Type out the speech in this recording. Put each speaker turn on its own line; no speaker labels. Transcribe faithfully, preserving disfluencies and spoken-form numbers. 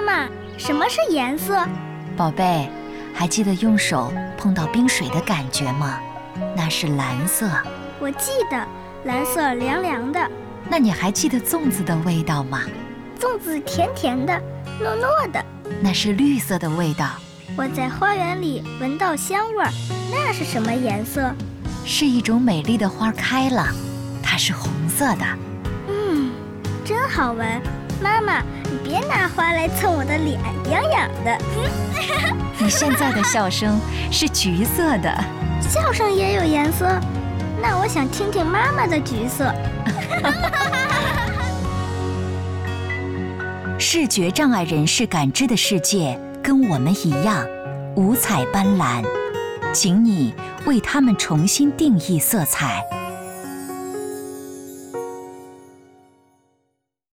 妈，什么是颜色？
宝贝，还记得用手碰到冰水的感觉吗？那是蓝色。
我记得，蓝色凉凉的。
那你还记得粽子的味道吗？
粽子甜甜的，糯糯的。
那是绿色的味道。
我在花园里闻到香味儿，那是什么颜色？
是一种美丽的花开了，它是红色的。
嗯，真好闻。妈妈，你别拿花来蹭我的脸，痒痒的。
你现在的笑声是橘色的。
笑声也有颜色？那我想听听妈妈的橘色。
视觉障碍人士感知的世界跟我们一样，五彩斑斓，请你为他们重新定义色彩。